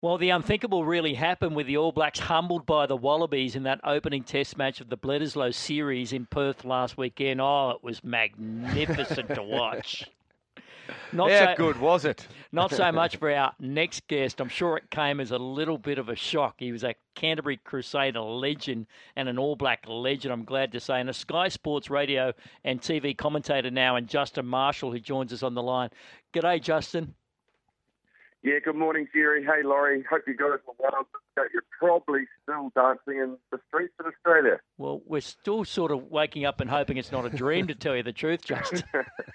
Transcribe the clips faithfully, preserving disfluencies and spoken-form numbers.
Well, the unthinkable really happened with the All Blacks humbled by the Wallabies in that opening test match of the Bledisloe series in Perth last weekend. Oh, it was magnificent to watch. Not How so good was it? Not so much for our next guest. I'm sure it came as a little bit of a shock. He was a Canterbury Crusader legend and an All Black legend, I'm glad to say, and a Sky Sports radio and T V commentator now, and Justin Marshall, who joins us on the line. G'day, Justin. Yeah, good morning, Jerry. Hey, Laurie. Hope you guys are well. You're probably still dancing in the streets of Australia. Well, we're still sort of waking up and hoping it's not a dream, to tell you the truth, Justin.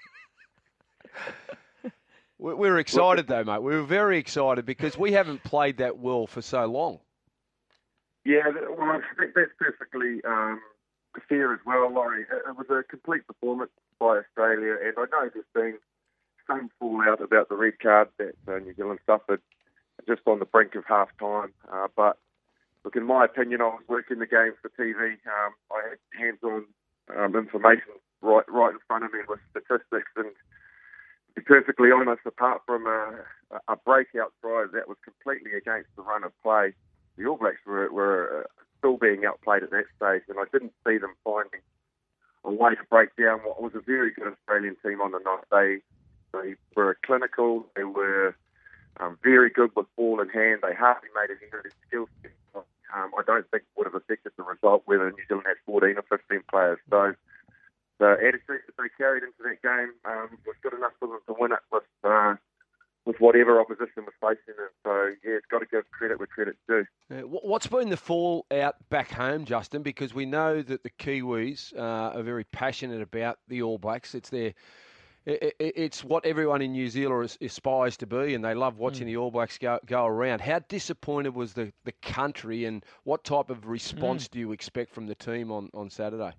We're excited, though, mate. We were very excited because we haven't played that well for so long. Yeah, well, I think that's perfectly um, fair as well, Laurie. It was a complete performance by Australia, and I know there's been some fallout about the red card that uh, New Zealand suffered just on the brink of half-time. Uh, but, look, in my opinion, I was working the game for T V. Um, I had hands-on um, information right right in front of me with statistics, and to be perfectly honest, apart from a, a breakout try that was completely against the run of play, the All Blacks were, were uh, still being outplayed at that stage, and I didn't see them finding a way to break down what was a very good Australian team on the night. They They were clinical. They were um, very good with ball in hand. They hardly made it into their skill set. Um, I don't think it would have affected the result whether New Zealand had fourteen or fifteen players. So the attitude that they carried into that game um, was good enough for them to win it with uh, with whatever opposition was facing them. So, yeah, it's got to give credit where credit's due. Uh, what's been the fallout back home, Justin? Because we know that the Kiwis uh, are very passionate about the All Blacks. It's their It's what everyone in New Zealand aspires to be, and they love watching mm. the All Blacks go, go around. How disappointed was the, the country, and what type of response mm. do you expect from the team on, on Saturday?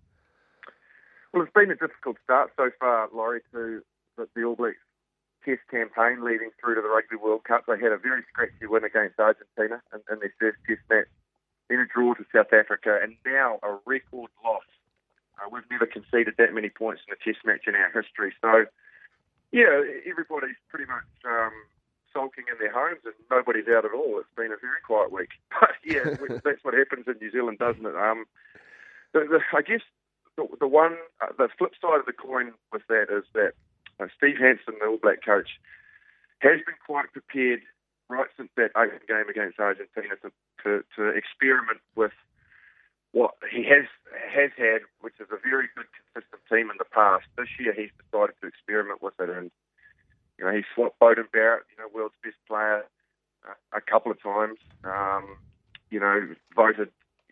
Well, it's been a difficult start so far, Laurie, to the, the All Blacks test campaign leading through to the Rugby World Cup. They had a very scratchy win against Argentina in, in their first test match, then a draw to South Africa, and now a record loss. Uh, we've never conceded that many points in a test match in our history. So, yeah, everybody's pretty much um, sulking in their homes and nobody's out at all. It's been a very quiet week. But, yeah, that's what happens in New Zealand, doesn't it? Um, the, the, I guess the, the one, uh, the flip side of the coin with that is that uh, Steve Hansen, the All Black coach, has been quite prepared right since that opening game against Argentina to, to, to experiment with what he has has had, which is a very good, consistent team in the past. This year, he's decided to experiment with it, and you know, he swapped Beauden Barrett, you know, world's best player, uh, a couple of times. Um, you know, voted.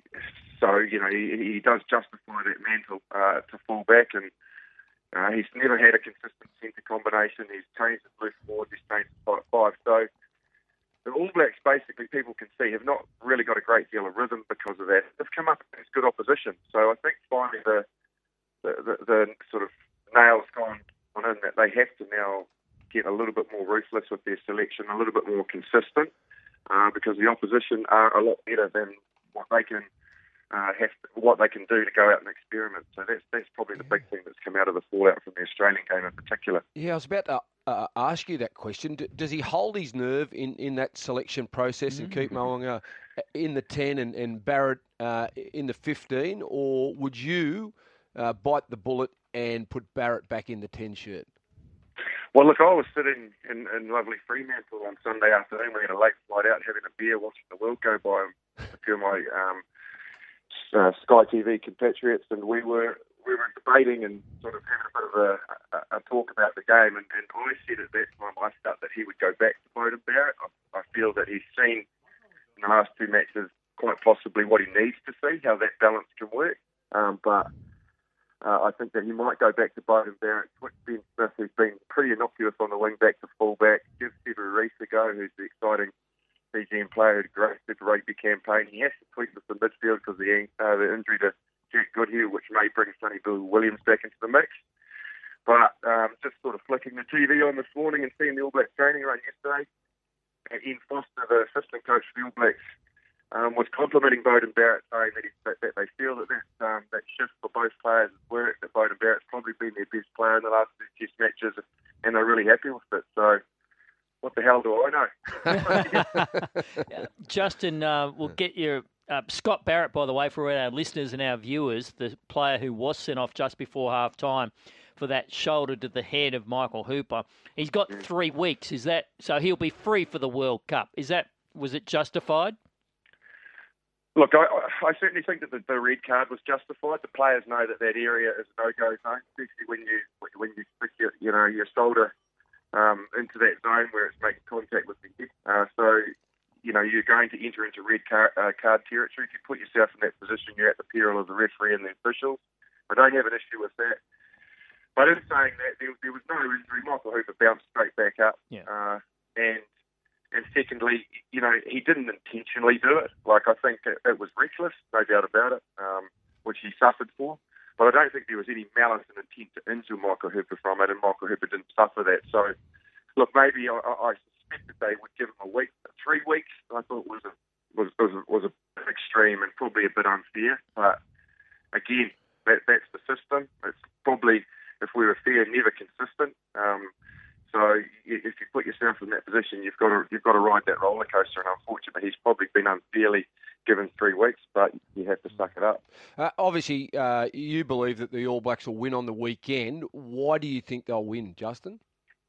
So you know, he, he does justify that mantle uh, to fall back, and uh, he's never had a consistent centre combination. He's changed his loose forwards, he's changed his five five. So the All Blacks, basically, people can see, have not really got a great deal of rhythm because of that. They've come up against good opposition. So I think finally the the, the, the sort of nail's gone on in that they have to now get a little bit more ruthless with their selection, a little bit more consistent, uh, because the opposition are a lot better than what they can uh, have, to, what they can do to go out and experiment. So that's that's probably the big thing that's come out of the fallout from the Australian game in particular. Yeah, I was about to uh, ask you that question. D- does he hold his nerve in, in that selection process mm-hmm. and keep Mo'unga in the ten and, and Barrett uh, in the fifteen, or would you uh, bite the bullet and put Barrett back in the ten shirt? Well, look, I was sitting in, in lovely Fremantle on Sunday afternoon. We had a late flight out, having a beer, watching the world go by. A few of my um, uh, Sky T V compatriots, and we were we were debating and sort of having a bit of a, a, a talk about the game. And, and I said at that time I felt that he would go back to Beauden Barrett. I, I feel that he's seen in the last two matches quite possibly what he needs to see, how that balance can work. Um, but Uh, I think that he might go back to Beauden Barrett, switch Ben Smith, who's been pretty innocuous on the wing, back to full-back, give Sevu Reece a go, who's the exciting B G M player who had a great Super Rugby campaign. He has to tweak with the midfield because of the, uh, the injury to Jack Goodhue, which may bring Sonny Bill Williams back into the mix. But um, just sort of flicking the T V on this morning and seeing the All Blacks training run yesterday, and Ian Foster, the assistant coach for the All Blacks, Um, was complimenting Beauden Barrett, saying that, he, that, that they feel that that, um, that shift for both players has worked, that Beauden Barrett's probably been their best player in the last two test matches, and they're really happy with it. So what the hell do I know? Justin, uh, we'll get your uh, Scott Barrett, by the way, for our listeners and our viewers, the player who was sent off just before half time for that shoulder to the head of Michael Hooper. He's got three weeks. Is that so? He'll be free for the World Cup. Is that was it justified? Look, I, I certainly think that the, the red card was justified. The players know that that area is a no-go zone, especially when you when you stick your you know your shoulder um, into that zone where it's making contact with the head. Uh, so you know you're going to enter into red card, uh, card territory. If you put yourself in that position, you're at the peril of the referee and the officials. I don't have an issue with that. But in saying that, there, there was no injury. Michael Hooper bounced straight back up, yeah. uh, and. And secondly, you know, he didn't intentionally do it. Like, I think it, it was reckless, no doubt about it, um, which he suffered for. But I don't think there was any malice and intent to injure Michael Hooper from it, and Michael Hooper didn't suffer that. So, look, maybe I, I suspected they would give him a week, three weeks. I thought was a was was a, was a bit extreme and probably a bit unfair. But again, that that's the system. It's probably, if we were fair, never consistent. Um, So if you put yourself in that position, you've got to you've got to ride that roller coaster. And unfortunately, he's probably been unfairly given three weeks, but you have to suck it up. Uh, obviously, uh, you believe that the All Blacks will win on the weekend. Why do you think they'll win, Justin?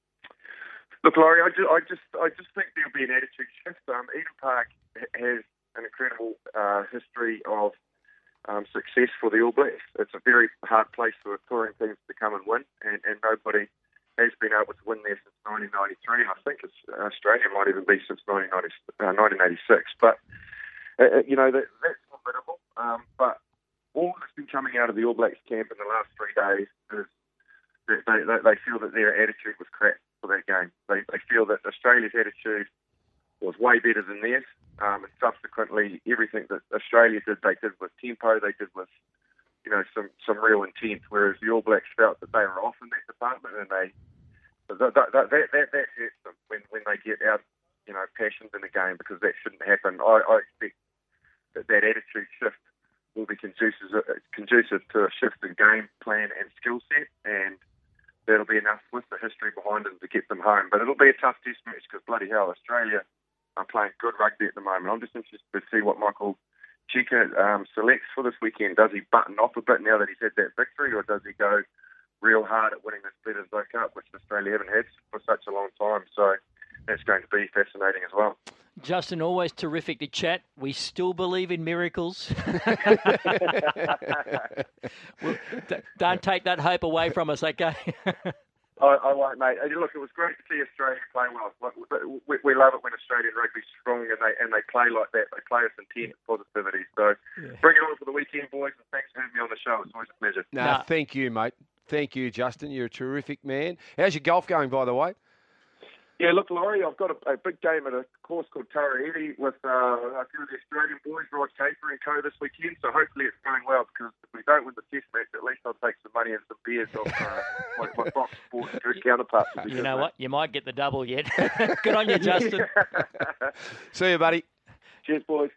Look, Laurie, I just I just, I just think there'll be an attitude shift. Um, Eden Park has an incredible uh, history of um, success for the All Blacks. It's a very hard place for touring teams to come and win, and, and nobody has been able to win there since nineteen ninety-three, and I think it's, Australia might even be since nineteen eighty-six. But, uh, you know, that, that's formidable. Um, but all that's been coming out of the All Blacks camp in the last three days is that they, they, they feel that their attitude was crap for that game. They, they feel that Australia's attitude was way better than theirs, um, and subsequently everything that Australia did, they did with tempo, they did with you know, some, some real intent, whereas the All Blacks felt that they were off in that department, and they that that, that, that, that hurts them when, when they get out, you know, passionate in the game, because that shouldn't happen. I, I expect that that attitude shift will be conducive, conducive to a shift in game plan and skill set, and that'll be enough with the history behind them to get them home. But it'll be a tough test match because, bloody hell, Australia are playing good rugby at the moment. I'm just interested to see what Michael Cheika um, selects for this weekend. Does he button off a bit now that he's had that victory, or does he go real hard at winning this Bledisloe Cup, which Australia haven't had for such a long time? So that's going to be fascinating as well. Justin, always terrific to chat. We still believe in miracles. well, d- don't take that hope away from us, okay? I, I won't, mate. Look, it was great to see Australia play well. We, we love it when Australian rugby's strong and they and they play like that. They play with intent and positivity. So yeah. Bring it on for the weekend, boys, and thanks for having me on the show. It's always a pleasure. No, nah, thank you, mate. Thank you, Justin. You're a terrific man. How's your golf going, by the way? Yeah, look, Laurie, I've got a, a big game at a course called Tarairi with uh, a few of the Australian boys, Rod Caper and co, this weekend. So hopefully it's going well, because if we don't win the test match, at least I'll take some money and some beers off uh, my, my Fox Sports counterparts. You know what? You might get the double yet. Good on you, Justin. See you, buddy. Cheers, boys.